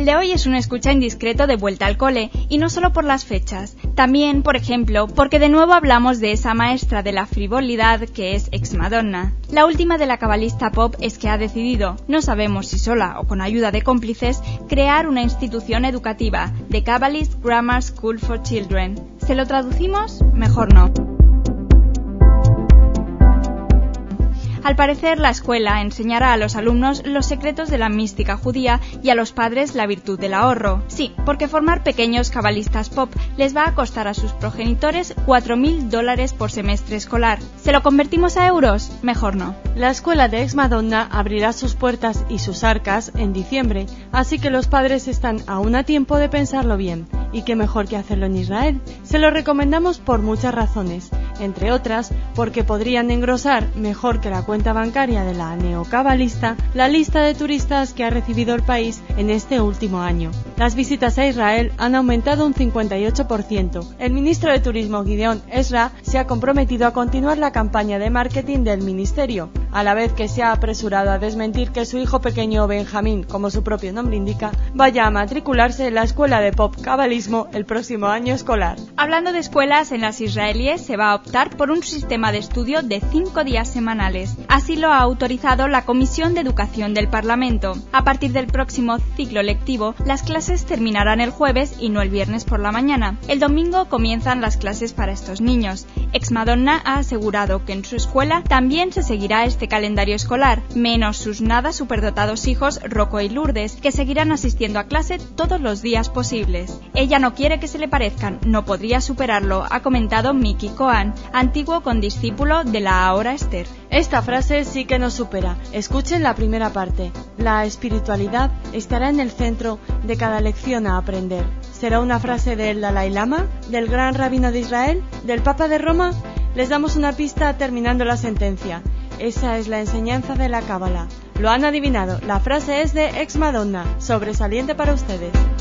de hoy es un escucha indiscreto de vuelta al cole, y no solo por las fechas. También, por ejemplo, porque de nuevo hablamos de esa maestra de la frivolidad que es ex-Madonna. La última de la cabalista pop es que ha decidido, no sabemos si sola o con ayuda de cómplices, crear una institución educativa, The Kabbalist Grammar School for Children. ¿Se lo traducimos? Mejor no. Al parecer, la escuela enseñará a los alumnos los secretos de la mística judía y a los padres la virtud del ahorro. Sí, porque formar pequeños cabalistas pop les va a costar a sus progenitores $4.000 por semestre escolar. ¿Se lo convertimos a euros? Mejor no. La escuela de ex-Madonna abrirá sus puertas y sus arcas en diciembre, así que los padres están aún a tiempo de pensarlo bien. ¿Y qué mejor que hacerlo en Israel? Se lo recomendamos por muchas razones, entre otras porque podrían engrosar mejor que la cuenta bancaria de la neocabalista la lista de turistas que ha recibido el país en este último año. Las visitas a Israel han aumentado un 58%. El ministro de Turismo Gideon Ezra se ha comprometido a continuar la campaña de marketing del ministerio, a la vez que se ha apresurado a desmentir que su hijo pequeño Benjamín, como su propio nombre indica, vaya a matricularse en la escuela de pop cabalismo el próximo año escolar. Hablando de escuelas, en las israelíes se va a optar por un sistema de estudio de 5 días semanales. Así lo ha autorizado la Comisión de Educación del Parlamento. A partir del próximo ciclo lectivo, las clases terminarán el jueves y no el viernes por la mañana. El domingo comienzan las clases para estos niños. Ex-Madonna ha asegurado que en su escuela también se seguirá este calendario escolar, menos sus nada superdotados hijos Rocco y Lourdes, que seguirán asistiendo a clase todos los días posibles. Ella no quiere que se le parezcan, no podría superarlo, ha comentado Miki Cohen, antiguo condiscípulo de la ahora Esther. Esta frase sí que nos supera. Escuchen la primera parte. La espiritualidad estará en el centro de cada lección a aprender. ¿Será una frase del Dalai Lama? ¿Del gran rabino de Israel? ¿Del Papa de Roma? Les damos una pista terminando la sentencia. Esa es la enseñanza de la Cábala. Lo han adivinado. La frase es de ex-Madonna. Sobresaliente para ustedes.